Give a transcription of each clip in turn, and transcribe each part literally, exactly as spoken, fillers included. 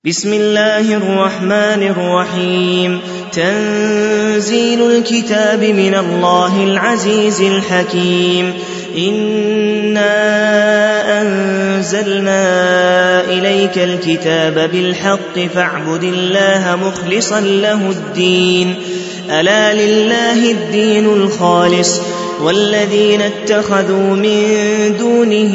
بسم الله الرحمن الرحيم. تنزيل الكتاب من الله العزيز الحكيم. إنا أنزلنا إليك الكتاب بالحق فاعبد الله مخلصا له الدين. ألا لله الدين الخالص والذين اتخذوا من دونه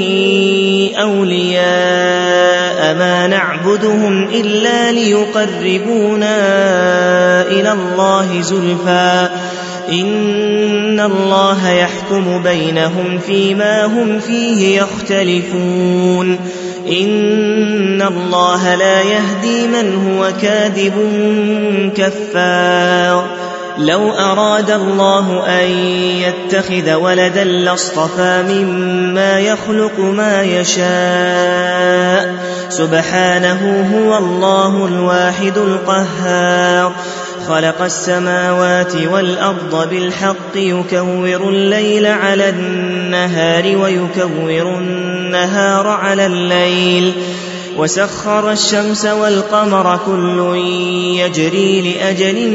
أولياء ما نعبدهم إلا ليقربونا إلى الله زلفى إن الله يحكم بينهم فيما هم فيه يختلفون. إن الله لا يهدي من هو كاذب كفار. لو أراد الله أن يتخذ ولدا لاصطفى مما يخلق ما يشاء سبحانه هو الله الواحد القهار. خلق السماوات والأرض بالحق يكور الليل على النهار ويكور النهار على الليل وسخر الشمس والقمر كل يجري لأجل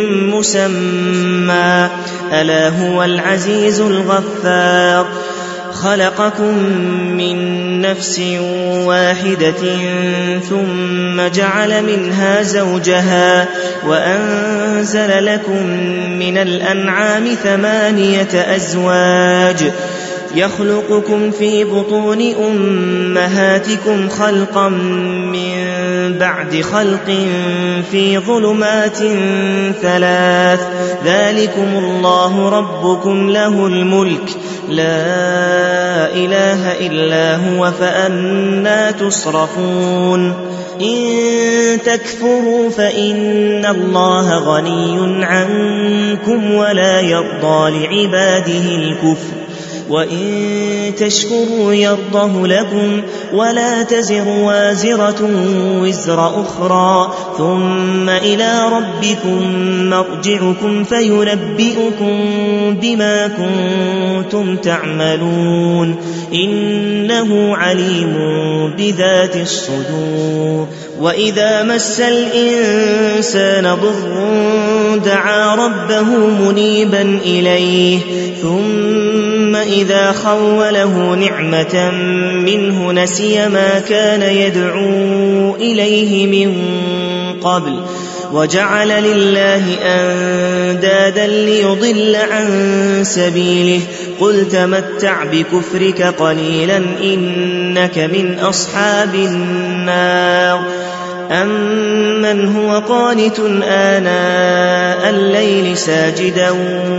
مسمى ألا هو العزيز الغفار. خلقكم من نفس واحدة ثم جعل منها زوجها وأنزل لكم من الأنعام ثمانية أزواج يخلقكم في بطون أمهاتكم خلقا من بعد خلق في ظلمات ثلاث ذلكم الله ربكم له الملك لا إله إلا هو فأنى تصرفون. إن تكفروا فإن الله غني عنكم ولا يرضى لعباده الكفر وإن تشكروا يرضه لكم ولا تزر وازرة وزر أخرى ثم إلى ربكم مرجعكم فينبئكم بما كنتم تعملون إنه عليم بذات الصدور. وإذا مس الإنسان ضر دعا ربه منيبا إليه ثم إذا خوله نعمة منه نسي ما كان يدعو إليه من قبل وجعل لله أندادا ليضل عن سبيله قل تمتع بكفرك قليلا إنك من أصحاب النار. أمن هو قانت آناء الليل ساجدا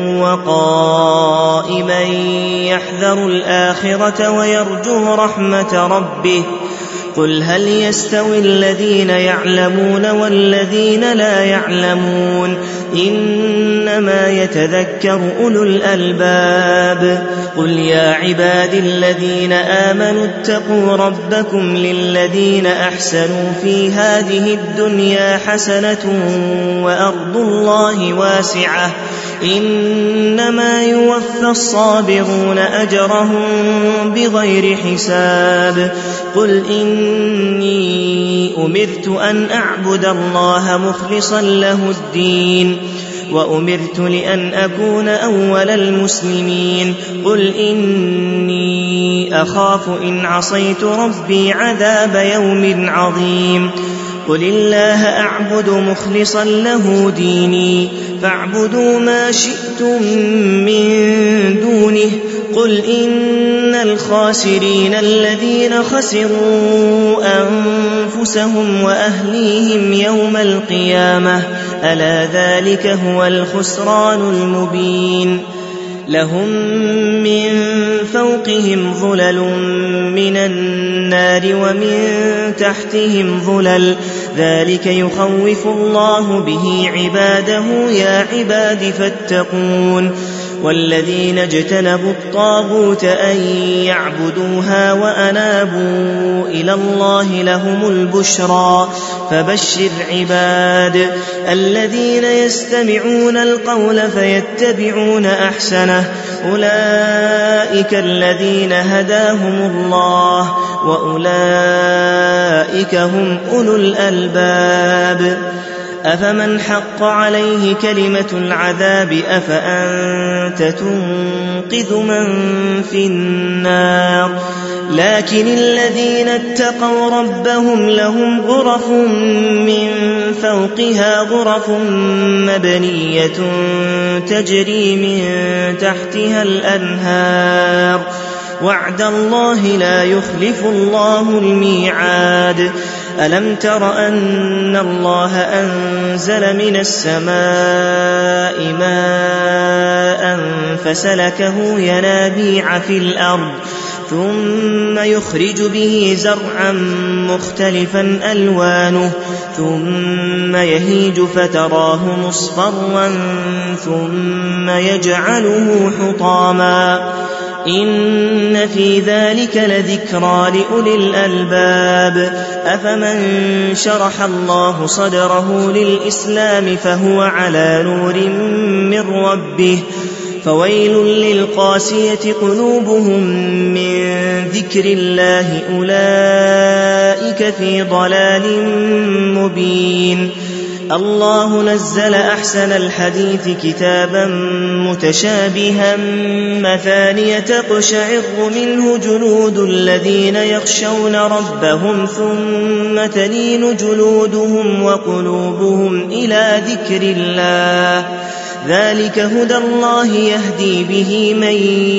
وقائما يحذر الآخرة ويرجو رحمة ربه قل هل يستوي الذين يعلمون والذين لا يعلمون إنما يتذكر أولو الألباب. قل يا عبادي الذين آمنوا اتقوا ربكم للذين أحسنوا في هذه الدنيا حسنة وأرض الله واسعة إنما يوفى الصابرون أجرهم بغير حساب. قل إني أمرت أن أعبد الله مخلصا له الدين وأمرت لأن أكون أول المسلمين. قل إني أخاف إن عصيت ربي عذاب يوم عظيم. قل الله أعبد مخلصا له ديني فاعبدوا ما شئتم من دونه. قل إن الخاسرين الذين خسروا أنفسهم وأهليهم يوم القيامة ألا ذلك هو الخسران المبين. لهم من فوقهم ظلل من النار ومن تحتهم ظلل ذلك يخوف الله به عباده يا عباد فاتقون. والذين اجتنبوا الطاغوت أن يعبدوها وأنابوا إلى الله لهم البشرى فبشر عباد الذين يستمعون القول فيتبعون أحسنه أولئك الذين هداهم الله وأولئك هم أولو الألباب أفمن حق عليه كلمة العذاب أفأنت تنقذ من في النار لكن الذين اتقوا ربهم لهم غرف من فوقها غرف مبنية تجري من تحتها الأنهار وعد الله لا يخلف الله الميعاد ألم تر أن الله أنزل من السماء ماء فسلكه ينابيع في الأرض ثم يخرج به زرعا مختلفا ألوانه ثم يهيج فتراه مصفرا ثم يجعله حطاما إن في ذلك لذكرى لأولي الألباب أفمن شرح الله صدره للإسلام فهو على نور من ربه فويل للقاسية قلوبهم من ذكر الله أولئك في ضلال مبين الله نزل أحسن الحديث كتابا متشابها مثانية تقشعر منه جلود الذين يخشون ربهم ثم تلين جلودهم وقلوبهم إلى ذكر الله ذلك هدى الله يهدي به من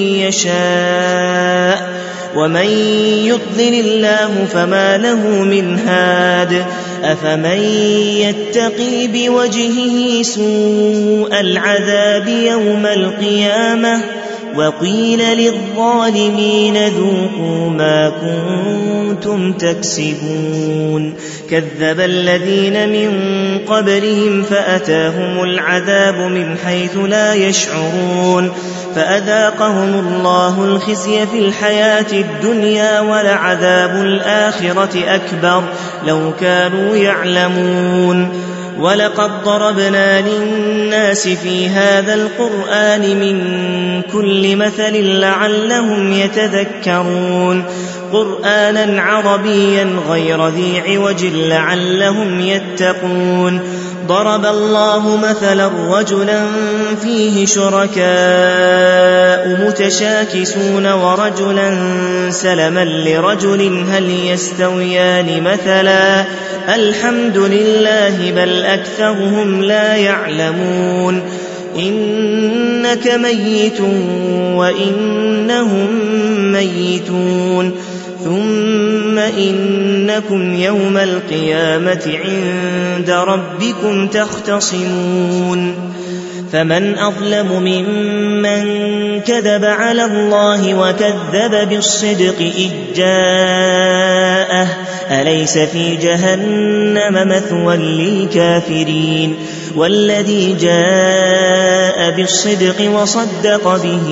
يشاء ومن يضلل الله فما له من هاد أفمن يتقي بوجهه سوء العذاب يوم القيامة وقيل للظالمين ذوقوا ما كنتم تكسبون كذب الذين من قبلهم فأتاهم العذاب من حيث لا يشعرون فأذاقهم الله الخزي في الحياة الدنيا ولعذاب الآخرة أكبر لو كانوا يعلمون ولقد ضربنا للناس في هذا القرآن من كل مثل لعلهم يتذكرون قرآنا عربيا غير ذي عوج لعلهم يتقون ضرب الله مثلا رجلا فيه شركاء متشاكسون ورجلا سلما لرجل هل يستويان مثلا الحمد لله بل أكثرهم لا يعلمون إنك ميت وإنهم ميتون ثم إنكم يوم القيامة عند ربكم تختصمون فمن أظلم ممن كذب على الله وكذب بالصدق إذ جاءه أليس في جهنم مثوى للكافرين والذي جاء بالصدق وصدق به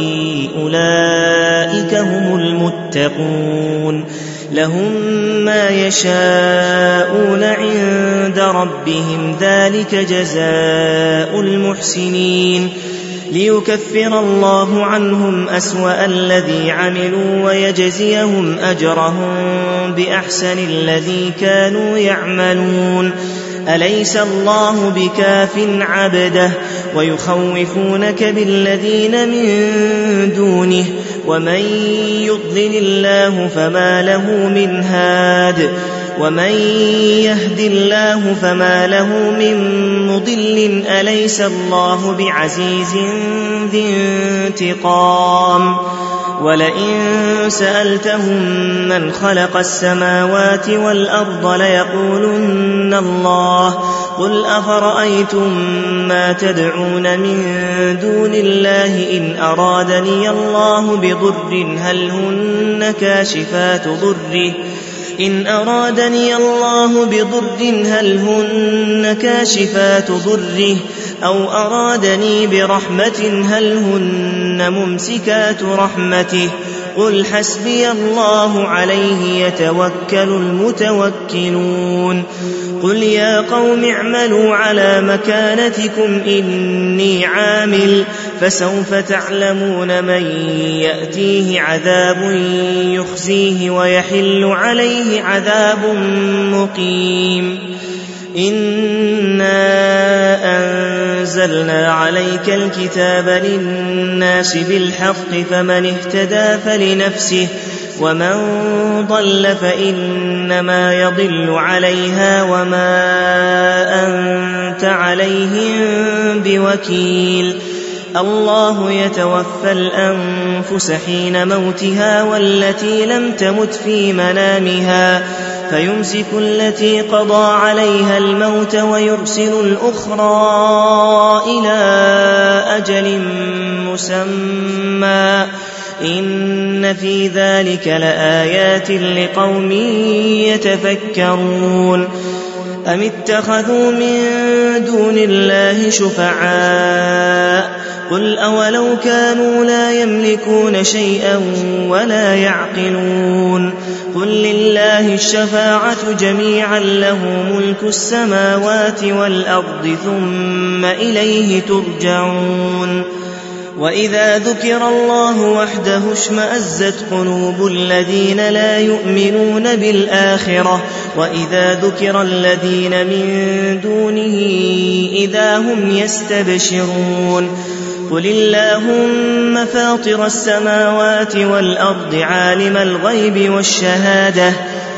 أولئك هم المتقون لهم ما يشاءون عند ربهم ذلك جزاء المحسنين ليكفر الله عنهم أسوأ الذي عملوا ويجزيهم أجرهم بأحسن الذي كانوا يعملون أليس الله بكاف عبده ويخوفونك بالذين من دونه ومن يضلل الله فما له من هاد ومن يهد الله فما له من مضل أليس الله بعزيز ذي انتقام ولئن سألتهم من خلق السماوات والأرض ليقولن الله قل أفرأيتم ما تدعون من دون الله إن أرادني الله بضر هل هن كاشفات ضره إن أرادني الله بضر هل هن كاشفات ضره أو أرادني برحمة هل هن ممسكات رحمته قل حسبي الله عليه يتوكل المتوكلون قل يا قوم اعملوا على مكانتكم إني عامل فسوف تعلمون من يأتيه عذاب يخزيه ويحل عليه عذاب مقيم إنا أنزلنا عليك الكتاب للناس بالحق فمن اهتدى فلنفسه ومن ضل فإنما يضل عليها وما أنت عليهم بوكيل الله يتوفى الأنفس حين موتها والتي لم تمت في منامها فيمسك التي قضى عليها الموت ويرسل الأخرى إلى أجل مسمى إن في ذلك لآيات لقوم يتفكرون أم اتخذوا من دون الله شفعاء قل أولو كانوا لا يملكون شيئا ولا يعقلون قل لله الشفاعة جميعا له ملك السماوات والأرض ثم إليه ترجعون وإذا ذكر الله وحده اشمأزت قلوب الذين لا يؤمنون بالآخرة وإذا ذكر الذين من دونه إذا هم يستبشرون قل اللهم فاطر السماوات والأرض عالم الغيب والشهادة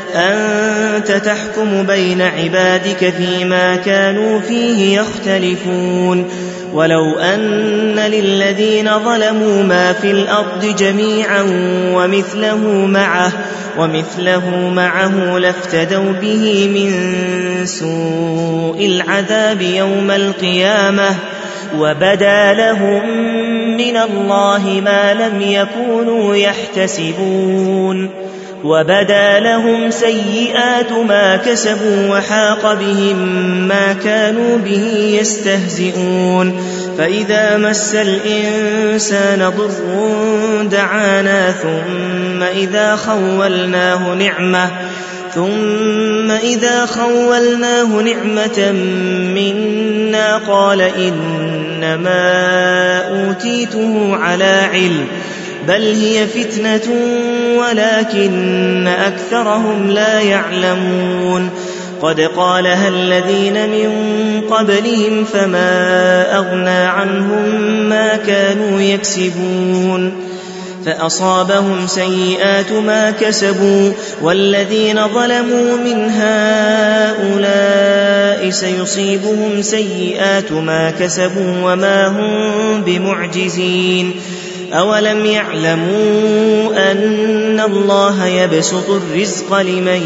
أنت تحكم بين عبادك فيما كانوا فيه يختلفون ولو أن للذين ظلموا ما في الأرض جميعا ومثله معه ومثله معه لافتدوا به من سوء العذاب يوم القيامة وبدا لهم من الله ما لم يكونوا يحتسبون وبدا لهم سيئات ما كسبوا وحاق بهم ما كانوا به يستهزئون فإذا مس الإنسان ضر دعانا ثم إذا خولناه نعمة ثم إذا خولناه نعمة منا قال إنما أوتيته على علم بل هي فتنة ولكن أكثرهم لا يعلمون قد قالها الذين من قبلهم فما أغنى عنهم ما كانوا يكسبون فأصابهم سيئات ما كسبوا والذين ظلموا من هؤلاء سيصيبهم سيئات ما كسبوا وما هم بمعجزين أولم يعلموا أن الله يبسط الرزق لمن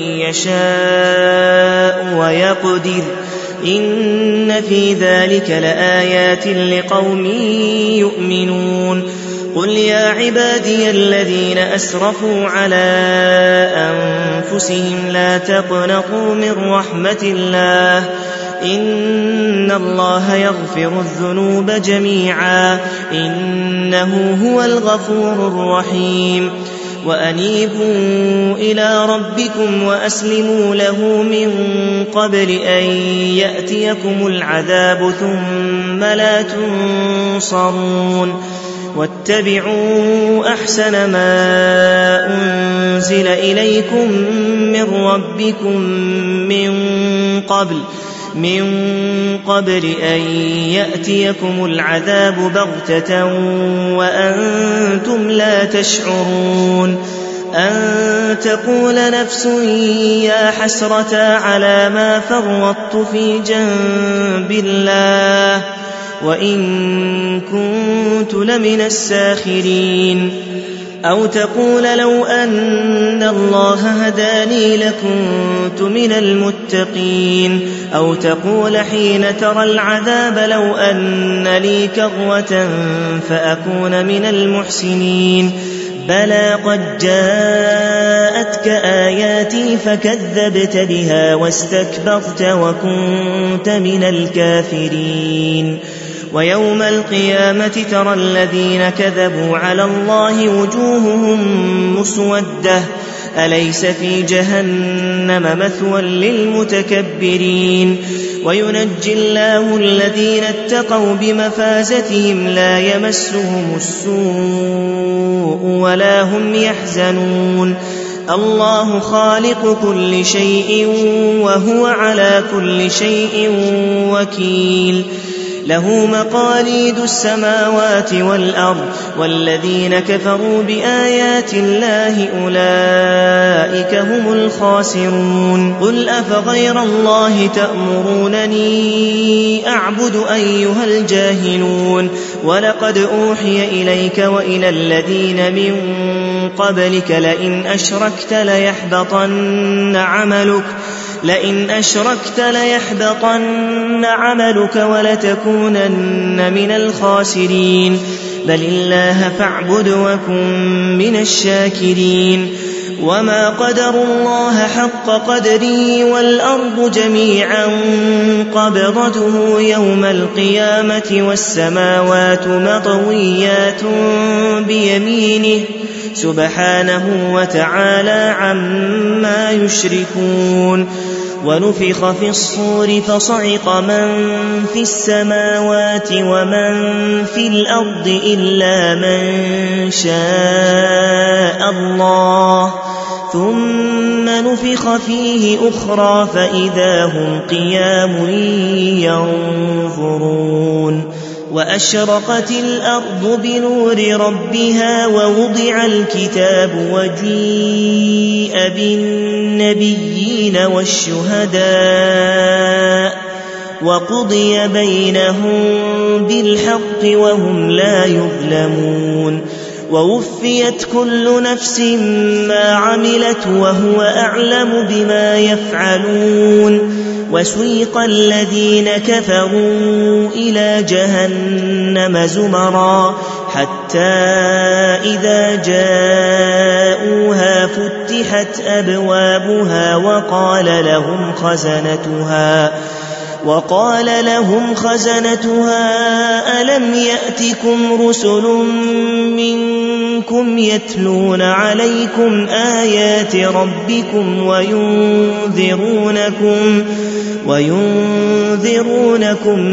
يشاء ويقدر إن في ذلك لآيات لقوم يؤمنون قل يا عبادي الذين أسرفوا على أنفسهم لا تقنطوا من رحمة الله إن الله يغفر الذنوب جميعا إنه هو الغفور الرحيم وأنيبوا إلى ربكم وأسلموا له من قبل أن يأتيكم العذاب ثم لا تنصرون واتبعوا أحسن ما أنزل إليكم من ربكم من قبل من قبل أن يأتيكم العذاب بغتة وأنتم لا تشعرون أن تقول نفس يا حسرة على ما فرطت في جنب الله وإن كنت لمن الساخرين أو تقول لو أن الله هداني لكنت من المتقين أو تقول حين ترى العذاب لو أن لي كرة فأكون من المحسنين بلى قد جاءتك جاءتك آياتي فكذبت بها واستكبرت وكنت من الكافرين ويوم القيامة ترى الذين كذبوا على الله وجوههم مسودة أليس في جهنم مثوى للمتكبرين وينجي الله الذين اتقوا بمفازتهم لا يمسهم السوء ولا هم يحزنون الله خالق كل شيء وهو على كل شيء وكيل له مقاليد السماوات والأرض والذين كفروا بآيات الله أولئك هم الخاسرون قل أفغير الله تأمرونني أعبد أيها الجاهلون ولقد أوحي إليك وإلى الذين من قبلك لئن أشركت ليحبطن عملك لئن أشركت ليحبطن عملك ولتكونن من الخاسرين بل الله فاعبد وكن من الشاكرين وما قدروا الله حق قدره والأرض جميعا قبضته يوم القيامة والسماوات مطويات بيمينه سبحانه وتعالى عما يشركون ونفخ في الصور فصعق من في السماوات ومن في الأرض إلا من شاء الله ثم نفخ فيه أخرى فإذا هم قيام ينظرون وأشرقت الأرض بنور ربها ووضع الكتاب وجيء بالنبيين والشهداء وقضي بينهم بالحق وهم لا يظلمون ووفيت كل نفس ما عملت وهو أعلم بما يفعلون وسيق الذين كفروا إلى جهنم زمرا حتى إذا جاءوها فتحت أبوابها وقال لهم خزنتها وقال لهم خزنتها ألم يأتكم رسل منكم يتلون عليكم آيات ربكم وينذرونكم وينذرونكم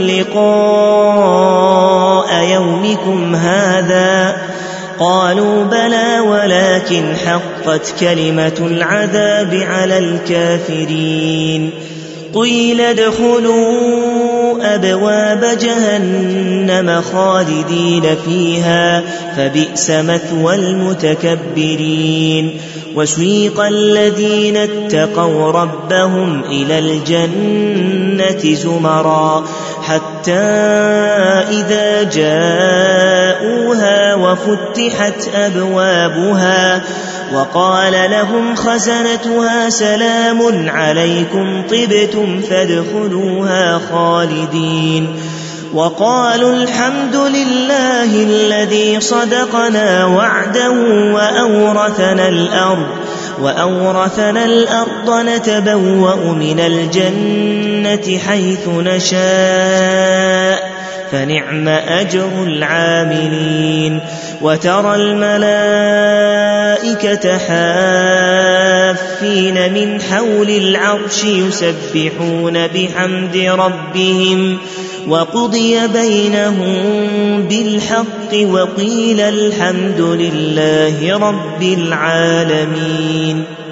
لقاء يومكم هذا قالوا بلى ولكن حقت كلمة العذاب على الكافرين قيل ادخلوا أبواب جهنم خالدين فيها فبئس مثوى المتكبرين وسيق الذين اتقوا ربهم إلى الجنة زمرا حتى إذا جاءوها وفتحت أبوابها وقال لهم خزنتها سلام عليكم طبتم فادخلوها خالدين وقالوا الحمد لله الذي صدقنا وعده وأورثنا الأرض وأورثنا الأرض نتبوأ من الجنة حيث نشاء فنعم أجر العاملين وترى الملائكة حافين من حول العرش يسبحون بحمد ربهم وقضي بينهم بالحق وقيل الحمد لله رب العالمين.